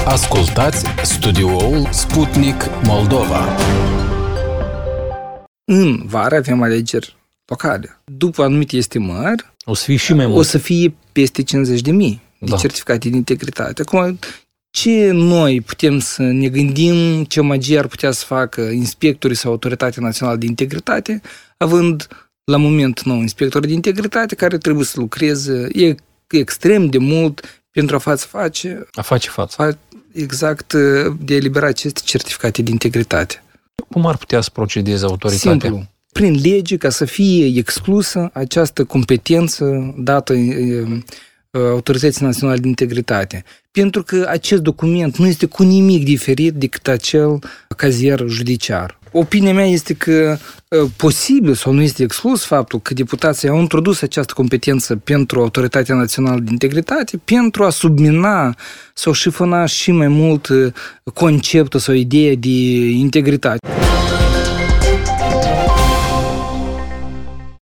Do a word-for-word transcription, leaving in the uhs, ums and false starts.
Ascultați studioul Sputnik Moldova. În vară avem alegeri locale. După anumite estimări, o să fie și mai mult. O să fie peste cincizeci de mii de da. certificate de integritate. Acum, ce noi putem să ne gândim, ce magie ar putea să facă inspectorii sau Autoritatea Națională de Integritate, având la moment nou inspectori de integritate care trebuie să lucreze e, extrem de mult pentru a face face, a face față. Fa, exact, de a elibera aceste certificate de integritate. Cum ar putea să procedeze autoritatea? Simplu. Prin lege, ca să fie exclusă această competență dată Autorității Naționale de Integritate. Pentru că acest document nu este cu nimic diferit decât acel cazier judiciar. Opinia mea este că posibil sau nu este exclus faptul că deputații au introdus această competență pentru Autoritatea Națională de Integritate pentru a submina sau șifona și mai mult conceptul sau ideea de integritate.